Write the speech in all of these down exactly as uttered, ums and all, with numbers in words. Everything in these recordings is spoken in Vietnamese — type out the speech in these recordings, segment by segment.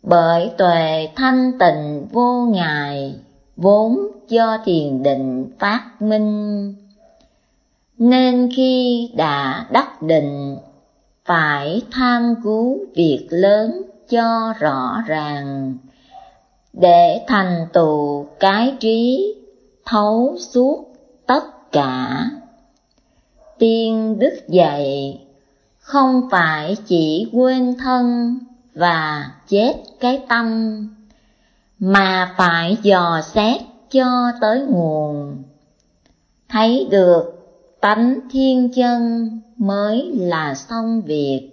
Bởi tuệ thanh tịnh vô ngại, vốn do thiền định phát minh. Nên khi đã đắc định, phải tham cứu việc lớn cho rõ ràng, để thành tựu cái trí thấu suốt tất cả. Tiên đức dạy, không phải chỉ quên thân và chết cái tâm, mà phải dò xét cho tới nguồn. Thấy được tánh thiên chân mới là xong việc.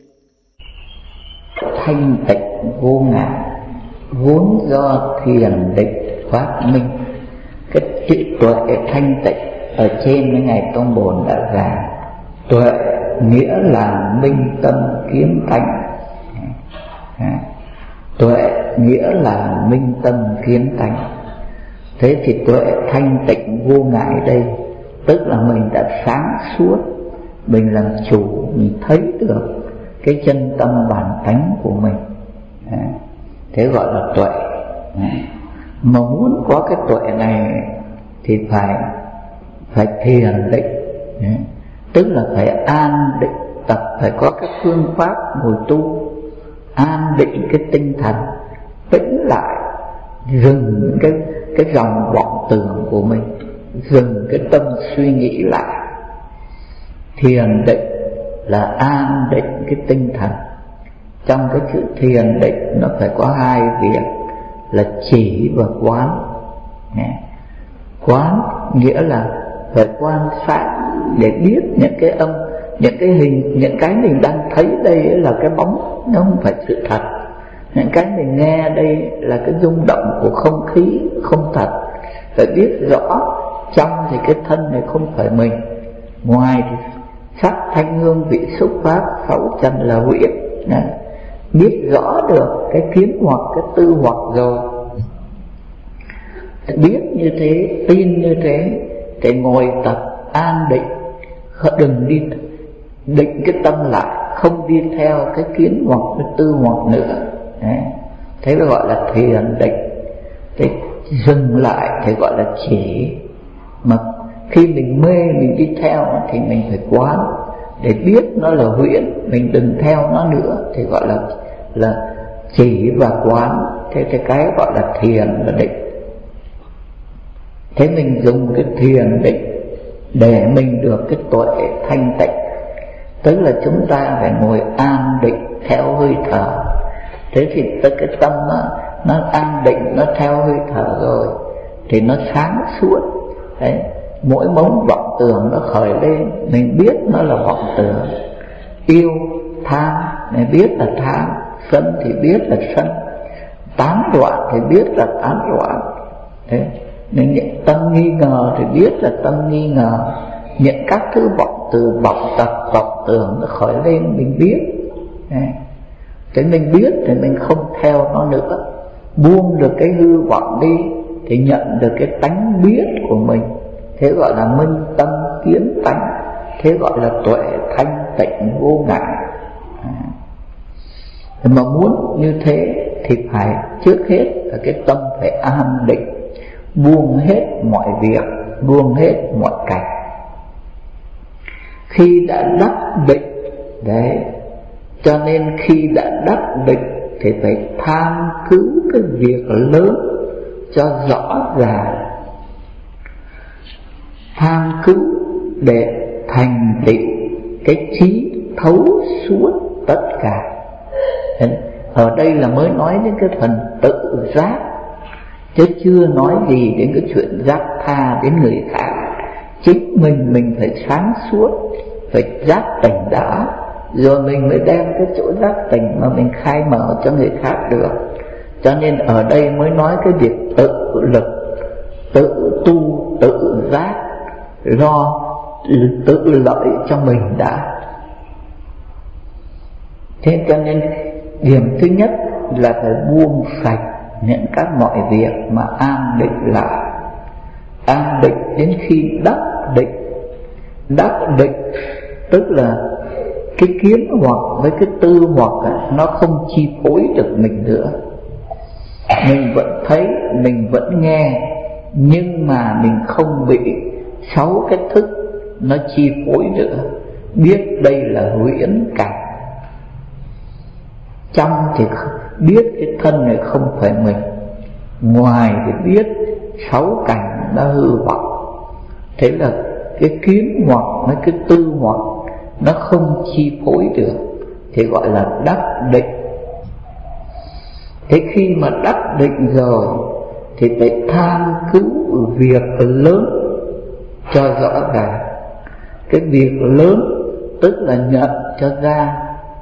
Thanh tịnh vô ngại, vốn do thiền định phát minh. Cái chữ tuệ thanh tịnh ở trên mấy ngày Tông Bồn đã giảng. Tuệ nghĩa là minh tâm kiến tánh. Tuệ nghĩa là minh tâm kiến tánh. Thế thì tuệ thanh tịnh vô ngại đây, tức là mình đã sáng suốt, mình làm chủ, mình thấy được cái chân tâm bản tánh của mình. Thế gọi là tuệ. Mà muốn có cái tuệ này thì phải phải thiền định, tức là phải an định, tập phải có các phương pháp ngồi tu, an định cái tinh thần, tĩnh lại, dừng cái cái dòng vọng tưởng của mình, dừng cái tâm suy nghĩ lại. Thiền định là an định cái tinh thần. Trong cái chữ thiền định nó phải có hai việc là chỉ và quán. Quán nghĩa là phải quan sát để biết những cái âm, những cái hình, những cái mình đang thấy đây là cái bóng, nó không phải sự thật. Những cái mình nghe đây là cái rung động của không khí, không thật. Phải biết rõ trong thì cái thân này không phải mình, ngoài thì sắc thanh hương vị xúc pháp sáu trần là huyễn. Biết rõ được cái kiến hoặc cái tư hoặc rồi, biết như thế, tin như thế, thì ngồi tập an định, đừng đi định cái tâm lại, không đi theo cái kiến hoặc cái tư hoặc nữa. Đấy. Thế mới gọi là thiền định. Thế dừng lại thì gọi là chỉ. Mà khi mình mê mình đi theo thì mình phải quán để biết nó là huyễn, mình đừng theo nó nữa, thì gọi là là chỉ và quán. Thế thì cái gọi là thiền và định. Thế mình dùng cái thiền định để mình được cái tuệ thanh tịnh, tức là chúng ta phải ngồi an định theo hơi thở. Thế thì cái tâm nó, nó an định, nó theo hơi thở rồi thì nó sáng suốt. Đấy, mỗi mống vọng tưởng nó khởi lên, mình biết nó là vọng tưởng. Yêu, tham, mình biết là tham. Sân thì biết là sân. Tán loạn thì biết là tán loạn. Thế nên những tâm nghi ngờ thì biết là tâm nghi ngờ. Những các thứ vọng từ vọng tập vọng tưởng nó khởi lên mình biết. Thế mình biết thì mình không theo nó nữa. Buông được cái hư vọng đi thì nhận được cái tánh biết của mình. Thế gọi là minh tâm kiến tánh. Thế gọi là tuệ thanh tịnh vô ngại. Mà muốn như thế thì phải trước hết là cái tâm phải an định, buông hết mọi việc, buông hết mọi cảnh. Khi đã đắc định, đấy, cho nên khi đã đắc định thì phải tham cứu cái việc lớn cho rõ ràng, tham cứu để thành tựu cái trí thấu suốt tất cả. Ở đây là mới nói đến cái phần tự giác, chứ chưa nói gì đến cái chuyện giác tha đến người khác. Chính mình mình phải sáng suốt, phải giác tỉnh đã, rồi mình mới đem cái chỗ giác tỉnh mà mình khai mở cho người khác được. Cho nên ở đây mới nói cái việc tự lực, tự tu, tự giác, lo tự lợi cho mình đã. Thế cho nên điểm thứ nhất là phải buông sạch những các mọi việc mà an định lại. An định đến khi đắc định. Đắc định tức là cái kiến hoặc với cái tư hoặc nó không chi phối được mình nữa. mình vẫn thấy, mình vẫn nghe, nhưng mà mình không bị sáu cái thức nó chi phối nữa, biết đây là huyễn cảnh. Trong thì biết cái thân này không phải mình, ngoài thì biết sáu cảnh nó hư vọng. Thế là cái kiến hoặc mấy cái tư hoặc nó không chi phối được, thì gọi là đắc định. Thế khi mà đắc định rồi thì phải tham cứu việc lớn cho rõ ràng. Cái việc lớn tức là nhận cho ra.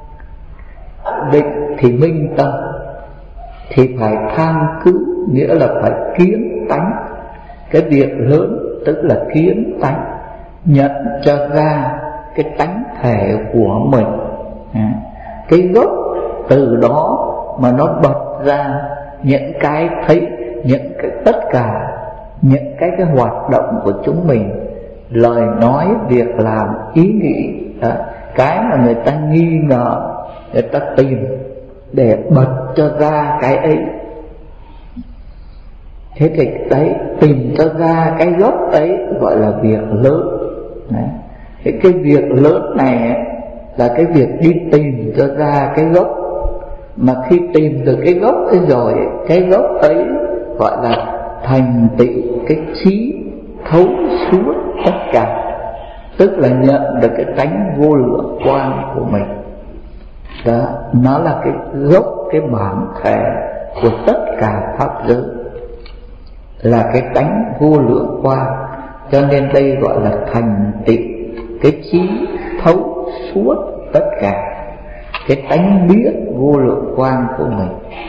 Định thì minh tâm, thì phải tham cứu, nghĩa là phải kiến tánh. Cái việc lớn tức là kiến tánh, nhận cho ra cái tánh thể của mình. Cái gốc từ đó mà nó bật ra những cái thấy, những cái tất cả những cái cái hoạt động của chúng mình, lời nói, việc làm, ý nghĩ, đó, cái mà người ta nghi ngờ, người ta tìm để bật cho ra cái ấy. Thế thì đấy, tìm cho ra cái gốc ấy gọi là việc lớn. Đấy. Thế cái việc lớn này ấy, là cái việc đi tìm cho ra cái gốc. Mà khi tìm được cái gốc ấy rồi, cái gốc ấy gọi là thành tựu cái trí thấu suốt tất cả, tức là nhận được cái tánh vô lượng quang của mình. Đó, nó là cái gốc, cái bản thể của tất cả pháp giới, là cái tánh vô lượng quang. Cho nên đây gọi là thành tựu cái trí thấu suốt tất cả, cái tánh biết vô lượng quang của mình.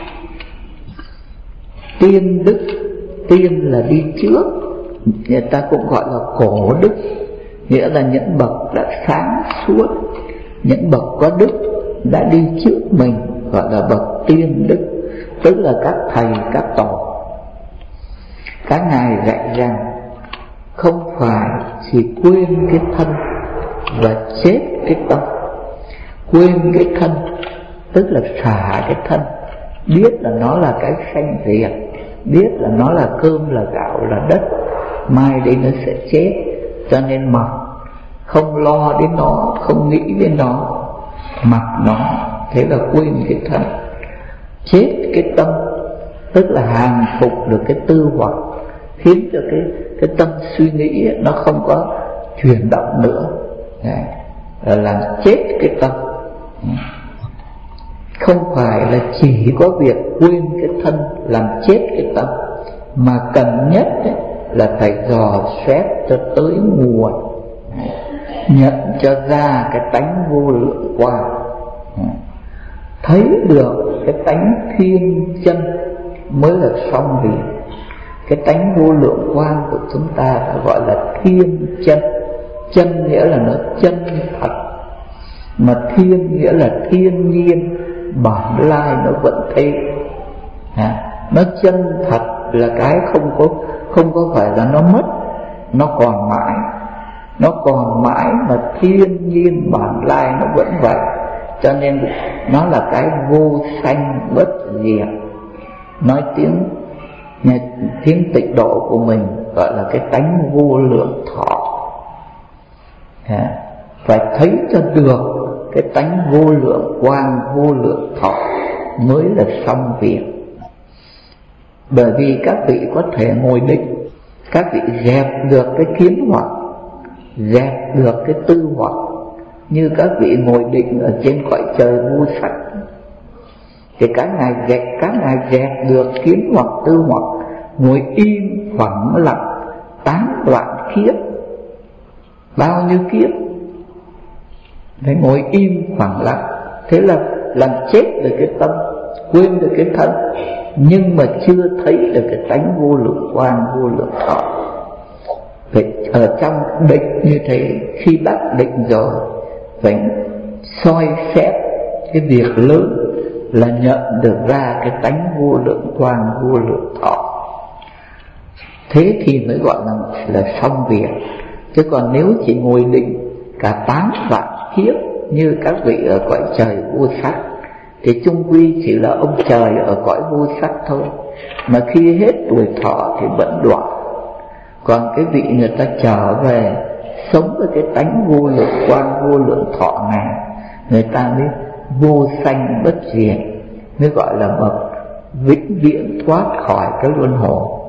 Tiên đức, tiên là đi trước, người ta cũng gọi là cổ đức, nghĩa là những bậc đã sáng suốt, những bậc có đức đã đi trước mình, gọi là bậc tiên đức, tức là các thầy các tổ. Các ngài dạy rằng không phải chỉ quên cái thân và chết cái tâm. Quên cái thân tức là xả cái thân, biết là nó là cái sanh diệt, biết là nó là cơm, là gạo, là đất, mai đây nó sẽ chết, cho nên mặc, không lo đến nó, không nghĩ đến nó, mặc nó. Thế là quên cái thân. Chết cái tâm tức là hàng phục được cái tư hoặc, khiến cho cái, cái tâm suy nghĩ nó không có chuyển động nữa. Đấy, là làm chết cái tâm. Không phải là chỉ có việc quên cái thân làm chết cái tâm, mà cần nhất ấy, là phải dò xét cho tới nguồn, nhận cho ra cái tánh vô lượng quang, thấy được cái tánh thiên chân mới là xong việc. Cái tánh vô lượng quang của chúng ta đã gọi là thiên chân. Chân nghĩa là nó chân thật, mà thiên nghĩa là thiên nhiên, bản lai nó vẫn thế. à, Nó chân thật là cái không có không có phải là nó mất, nó còn mãi, nó còn mãi, mà thiên nhiên bản lai nó vẫn vậy. Cho nên nó là cái vô sanh bất diệt. Nói tiếng nhà, tiếng tịnh độ của mình gọi là cái tánh vô lượng thọ. à, Phải thấy cho được cái tánh vô lượng quang, vô lượng thọ mới là xong việc. Bởi vì các vị có thể ngồi định, các vị dẹp được cái kiến hoặc, dẹp được cái tư hoặc, như các vị ngồi định ở trên cõi trời vô sắc. Thì các ngài dẹp, các ngài dẹp được kiến hoặc, tư hoặc, ngồi im phẳng lặng tán đoạn kiếp. Bao nhiêu kiếp phải ngồi im phẳng lặng. Thế là làm chết được cái tâm, quên được cái thân, nhưng mà chưa thấy được cái tánh vô lượng quang, vô lượng thọ. Phải ở trong định như thế, khi đắc định rồi phải soi xét cái việc lớn là nhận được ra cái tánh vô lượng quang, vô lượng thọ. Thế thì mới gọi là, là xong việc. Chứ còn nếu chỉ ngồi định cả tám vạn kiếp như các vị ở cõi trời vô sắc thì chung quy chỉ là ông trời ở cõi vô sắc thôi, mà khi hết tuổi thọ thì vẫn đoạn. Còn cái vị người ta trở về sống với cái tánh vô lượng quang vô lượng thọ này, người ta mới vô sanh bất diệt, mới gọi là bậc vĩnh viễn thoát khỏi cái luân hồi.